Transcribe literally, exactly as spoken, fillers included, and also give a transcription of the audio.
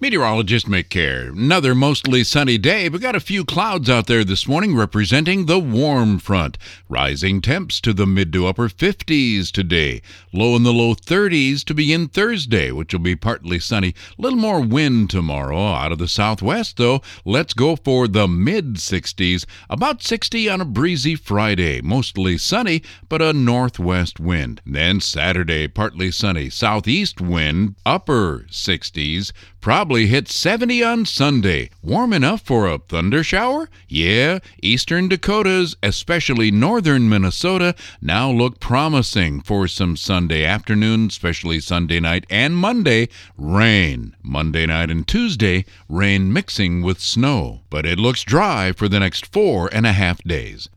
Meteorologist Mick Care. Another mostly sunny day, but got a few clouds out there this morning representing the warm front. Rising temps to the mid to upper fifties today. Low in the low thirties to begin Thursday, which will be partly sunny. A little more wind tomorrow out of the southwest, though. Let's go for the mid sixties. About sixty on a breezy Friday. Mostly sunny, but a northwest wind. Then Saturday, partly sunny. Southeast wind, upper sixties. Probably hit seventy on Sunday. Warm enough for a thunder shower? Yeah, eastern Dakotas, especially northern Minnesota, now look promising for some Sunday afternoon, especially Sunday night and Monday. Rain. Monday night and Tuesday, rain mixing with snow. But it looks dry for the next four and a half days.